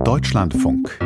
Deutschlandfunk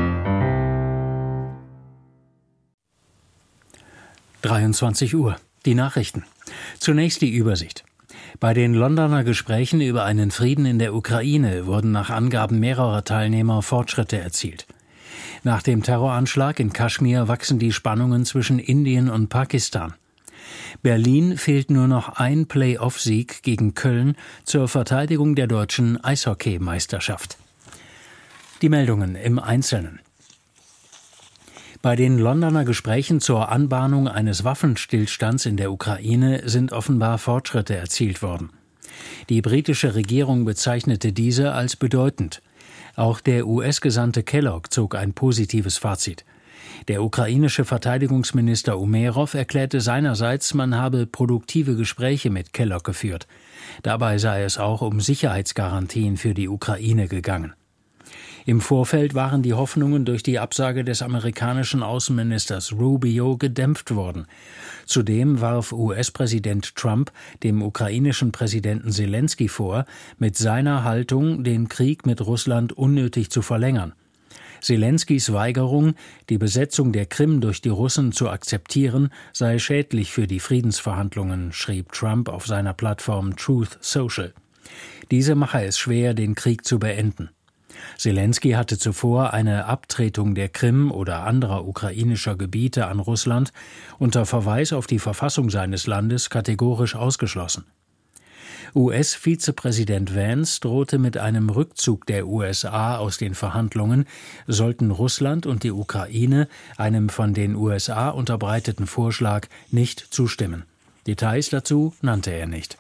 23 Uhr. Die Nachrichten. Zunächst die Übersicht. Bei den Londoner Gesprächen über einen Frieden in der Ukraine wurden nach Angaben mehrerer Teilnehmer Fortschritte erzielt. Nach dem Terroranschlag in Kaschmir wachsen die Spannungen zwischen Indien und Pakistan. Berlin fehlt nur noch ein Play-off-Sieg gegen Köln zur Verteidigung der deutschen Eishockeymeisterschaft. Die Meldungen im Einzelnen. Bei den Londoner Gesprächen zur Anbahnung eines Waffenstillstands in der Ukraine sind offenbar Fortschritte erzielt worden. Die britische Regierung bezeichnete diese als bedeutend. Auch der US-Gesandte Kellogg zog ein positives Fazit. Der ukrainische Verteidigungsminister Umerov erklärte seinerseits, man habe produktive Gespräche mit Kellogg geführt. Dabei sei es auch um Sicherheitsgarantien für die Ukraine gegangen. Im Vorfeld waren die Hoffnungen durch die Absage des amerikanischen Außenministers Rubio gedämpft worden. Zudem warf US-Präsident Trump dem ukrainischen Präsidenten Selenskyj vor, mit seiner Haltung den Krieg mit Russland unnötig zu verlängern. Selenskys Weigerung, die Besetzung der Krim durch die Russen zu akzeptieren, sei schädlich für die Friedensverhandlungen, schrieb Trump auf seiner Plattform Truth Social. Diese mache es schwer, den Krieg zu beenden. Selenskyj hatte zuvor eine Abtretung der Krim oder anderer ukrainischer Gebiete an Russland unter Verweis auf die Verfassung seines Landes kategorisch ausgeschlossen. US-Vizepräsident Vance drohte mit einem Rückzug der USA aus den Verhandlungen, sollten Russland und die Ukraine einem von den USA unterbreiteten Vorschlag nicht zustimmen. Details dazu nannte er nicht.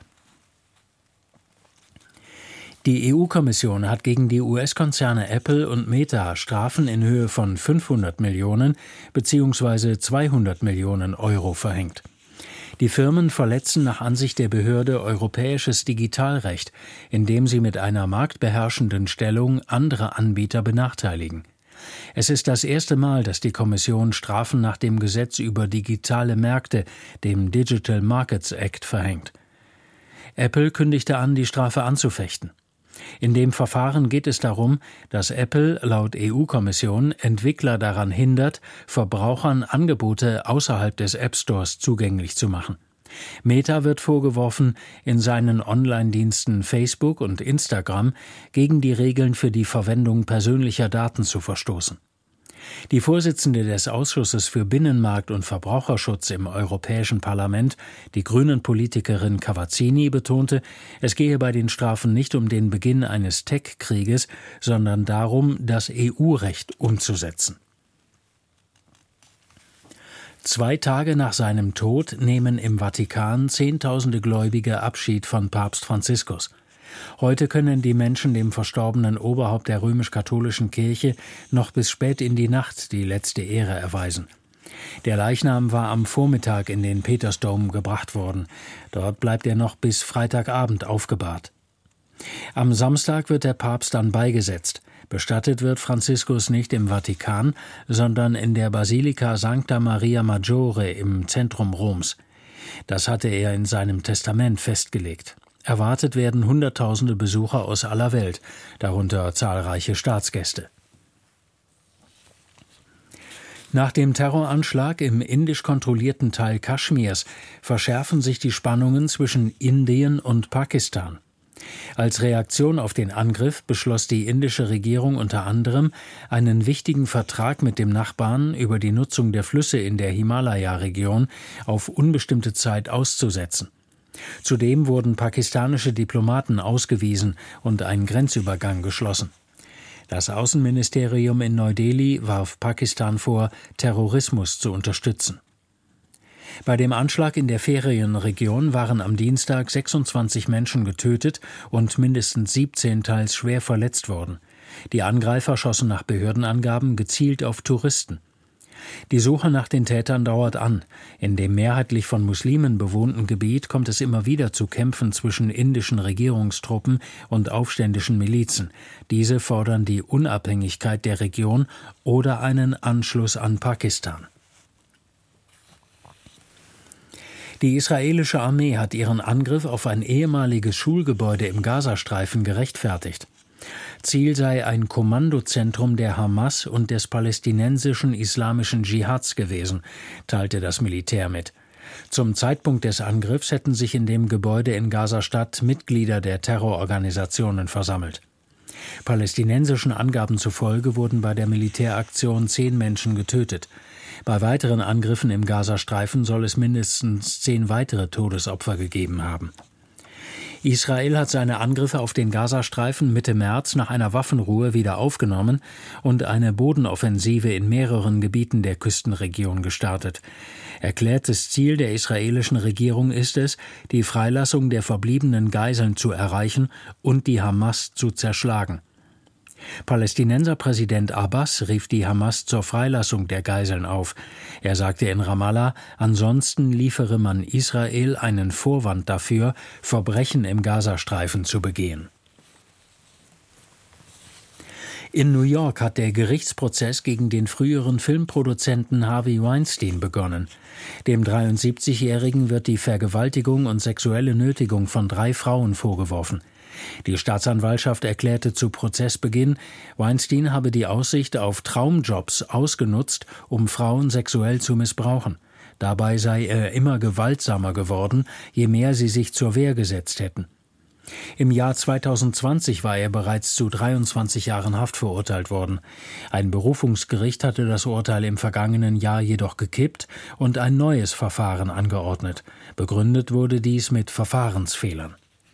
Die EU-Kommission hat gegen die US-Konzerne Apple und Meta Strafen in Höhe von 500 Millionen bzw. 200 Millionen Euro verhängt. Die Firmen verletzen nach Ansicht der Behörde europäisches Digitalrecht, indem sie mit einer marktbeherrschenden Stellung andere Anbieter benachteiligen. Es ist das erste Mal, dass die Kommission Strafen nach dem Gesetz über digitale Märkte, dem Digital Markets Act, verhängt. Apple kündigte an, die Strafe anzufechten. In dem Verfahren geht es darum, dass Apple laut EU-Kommission Entwickler daran hindert, Verbrauchern Angebote außerhalb des App Stores zugänglich zu machen. Meta wird vorgeworfen, in seinen Online-Diensten Facebook und Instagram gegen die Regeln für die Verwendung persönlicher Daten zu verstoßen. Die Vorsitzende des Ausschusses für Binnenmarkt und Verbraucherschutz im Europäischen Parlament, die Grünen-Politikerin Cavazzini, betonte, es gehe bei den Strafen nicht um den Beginn eines Tech-Krieges, sondern darum, das EU-Recht umzusetzen. 2 Tage nach seinem Tod nehmen im Vatikan Zehntausende Gläubige Abschied von Papst Franziskus. Heute können die Menschen dem verstorbenen Oberhaupt der römisch-katholischen Kirche noch bis spät in die Nacht die letzte Ehre erweisen. Der Leichnam war am Vormittag in den Petersdom gebracht worden. Dort bleibt er noch bis Freitagabend aufgebahrt. Am Samstag wird der Papst dann beigesetzt. Bestattet wird Franziskus nicht im Vatikan, sondern in der Basilika Sancta Maria Maggiore im Zentrum Roms. Das hatte er in seinem Testament festgelegt. Erwartet werden Hunderttausende Besucher aus aller Welt, darunter zahlreiche Staatsgäste. Nach dem Terroranschlag im indisch kontrollierten Teil Kaschmirs verschärfen sich die Spannungen zwischen Indien und Pakistan. Als Reaktion auf den Angriff beschloss die indische Regierung unter anderem, einen wichtigen Vertrag mit dem Nachbarn über die Nutzung der Flüsse in der Himalaya-Region auf unbestimmte Zeit auszusetzen. Zudem wurden pakistanische Diplomaten ausgewiesen und ein Grenzübergang geschlossen. Das Außenministerium in Neu-Delhi warf Pakistan vor, Terrorismus zu unterstützen. Bei dem Anschlag in der Ferienregion waren am Dienstag 26 Menschen getötet und mindestens 17 teils schwer verletzt worden. Die Angreifer schossen nach Behördenangaben gezielt auf Touristen. Die Suche nach den Tätern dauert an. In dem mehrheitlich von Muslimen bewohnten Gebiet kommt es immer wieder zu Kämpfen zwischen indischen Regierungstruppen und aufständischen Milizen. Diese fordern die Unabhängigkeit der Region oder einen Anschluss an Pakistan. Die israelische Armee hat ihren Angriff auf ein ehemaliges Schulgebäude im Gazastreifen gerechtfertigt. Ziel sei ein Kommandozentrum der Hamas und des palästinensischen islamischen Dschihads gewesen, teilte das Militär mit. Zum Zeitpunkt des Angriffs hätten sich in dem Gebäude in Gaza-Stadt Mitglieder der Terrororganisationen versammelt. Palästinensischen Angaben zufolge wurden bei der Militäraktion 10 Menschen getötet. Bei weiteren Angriffen im Gazastreifen soll es mindestens 10 weitere Todesopfer gegeben haben. Israel hat seine Angriffe auf den Gazastreifen Mitte März nach einer Waffenruhe wieder aufgenommen und eine Bodenoffensive in mehreren Gebieten der Küstenregion gestartet. Erklärtes Ziel der israelischen Regierung ist es, die Freilassung der verbliebenen Geiseln zu erreichen und die Hamas zu zerschlagen. Palästinenserpräsident Abbas rief die Hamas zur Freilassung der Geiseln auf. Er sagte in Ramallah, ansonsten liefere man Israel einen Vorwand dafür, Verbrechen im Gazastreifen zu begehen. In New York hat der Gerichtsprozess gegen den früheren Filmproduzenten Harvey Weinstein begonnen. Dem 73-Jährigen wird die Vergewaltigung und sexuelle Nötigung von 3 Frauen vorgeworfen. Die Staatsanwaltschaft erklärte zu Prozessbeginn, Weinstein habe die Aussicht auf Traumjobs ausgenutzt, um Frauen sexuell zu missbrauchen. Dabei sei er immer gewaltsamer geworden, je mehr sie sich zur Wehr gesetzt hätten. Im Jahr 2020 war er bereits zu 23 Jahren Haft verurteilt worden. Ein Berufungsgericht hatte das Urteil im vergangenen Jahr jedoch gekippt und ein neues Verfahren angeordnet. Begründet wurde dies mit Verfahrensfehlern.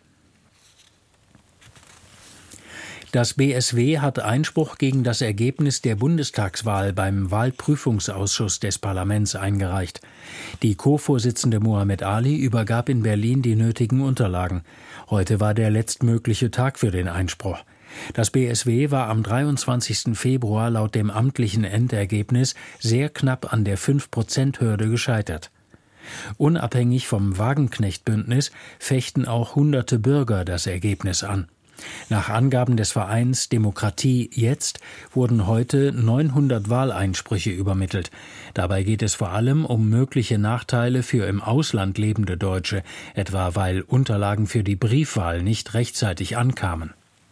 Das BSW hat Einspruch gegen das Ergebnis der Bundestagswahl beim Wahlprüfungsausschuss des Parlaments eingereicht. Die Co-Vorsitzende Mohammed Ali übergab in Berlin die nötigen Unterlagen. Heute war der letztmögliche Tag für den Einspruch. Das BSW war am 23. Februar laut dem amtlichen Endergebnis sehr knapp an der 5%-Hürde gescheitert. Unabhängig vom Wagenknecht-Bündnis fechten auch hunderte Bürger das Ergebnis an. Nach Angaben des Vereins Demokratie jetzt wurden heute 900 Wahleinsprüche übermittelt. Dabei geht es vor allem um mögliche Nachteile für im Ausland lebende Deutsche, etwa weil Unterlagen für die Briefwahl nicht rechtzeitig ankamen.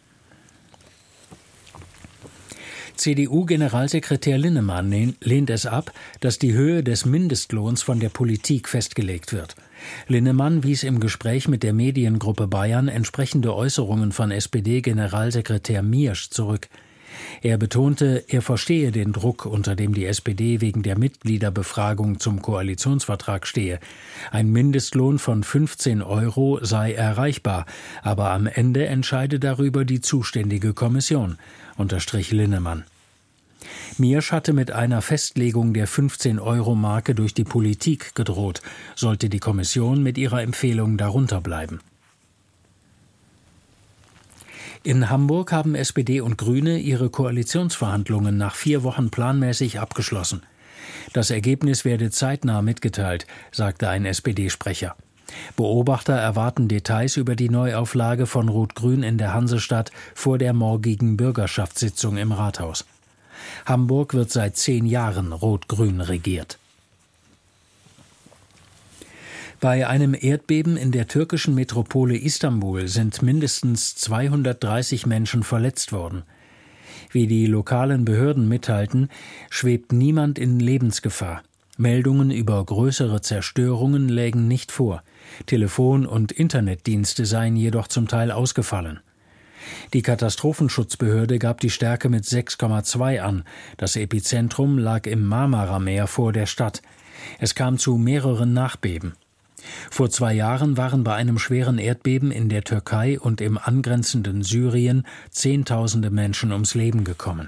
CDU-Generalsekretär Linnemann lehnt es ab, dass die Höhe des Mindestlohns von der Politik festgelegt wird. Linnemann wies im Gespräch mit der Mediengruppe Bayern entsprechende Äußerungen von SPD-Generalsekretär Miersch zurück. Er betonte, er verstehe den Druck, unter dem die SPD wegen der Mitgliederbefragung zum Koalitionsvertrag stehe. Ein Mindestlohn von 15 € sei erreichbar, aber am Ende entscheide darüber die zuständige Kommission, unterstrich Linnemann. Miersch hatte mit einer Festlegung der 15-Euro-Marke durch die Politik gedroht, sollte die Kommission mit ihrer Empfehlung darunter bleiben. In Hamburg haben SPD und Grüne ihre Koalitionsverhandlungen nach 4 Wochen planmäßig abgeschlossen. Das Ergebnis werde zeitnah mitgeteilt, sagte ein SPD-Sprecher. Beobachter erwarten Details über die Neuauflage von Rot-Grün in der Hansestadt vor der morgigen Bürgerschaftssitzung im Rathaus. Hamburg wird seit 10 Jahren rot-grün regiert. Bei einem Erdbeben in der türkischen Metropole Istanbul sind mindestens 230 Menschen verletzt worden. Wie die lokalen Behörden mitteilten, schwebt niemand in Lebensgefahr. Meldungen über größere Zerstörungen lägen nicht vor. Telefon- und Internetdienste seien jedoch zum Teil ausgefallen. Die Katastrophenschutzbehörde gab die Stärke mit 6,2 an. Das Epizentrum lag im Marmara-Meer vor der Stadt. Es kam zu mehreren Nachbeben. Vor 2 Jahren waren bei einem schweren Erdbeben in der Türkei und im angrenzenden Syrien Zehntausende Menschen ums Leben gekommen.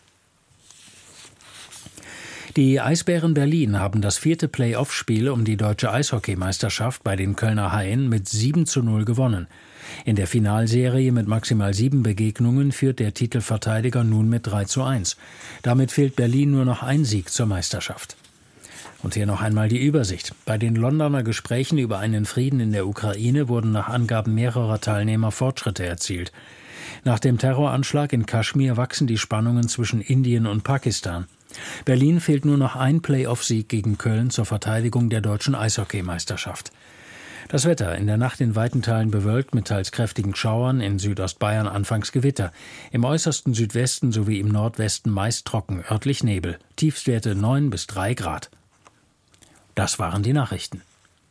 Die Eisbären Berlin haben das 4. Play-off-Spiel um die deutsche Eishockeymeisterschaft bei den Kölner Haien mit 7:0 gewonnen. In der Finalserie mit maximal 7 Begegnungen führt der Titelverteidiger nun mit 3:1. Damit fehlt Berlin nur noch ein Sieg zur Meisterschaft. Und hier noch einmal die Übersicht. Bei den Londoner Gesprächen über einen Frieden in der Ukraine wurden nach Angaben mehrerer Teilnehmer Fortschritte erzielt. Nach dem Terroranschlag in Kaschmir wachsen die Spannungen zwischen Indien und Pakistan. Berlin fehlt nur noch ein Play-off-Sieg gegen Köln zur Verteidigung der deutschen Eishockeymeisterschaft. Das Wetter: in der Nacht in weiten Teilen bewölkt mit teils kräftigen Schauern, in Südostbayern anfangs Gewitter. Im äußersten Südwesten sowie im Nordwesten meist trocken, örtlich Nebel. Tiefstwerte 9 bis 3 Grad. Das waren die Nachrichten.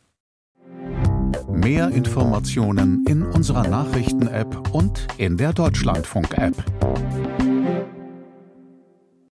Mehr Informationen in unserer Nachrichten-App und in der Deutschlandfunk-App.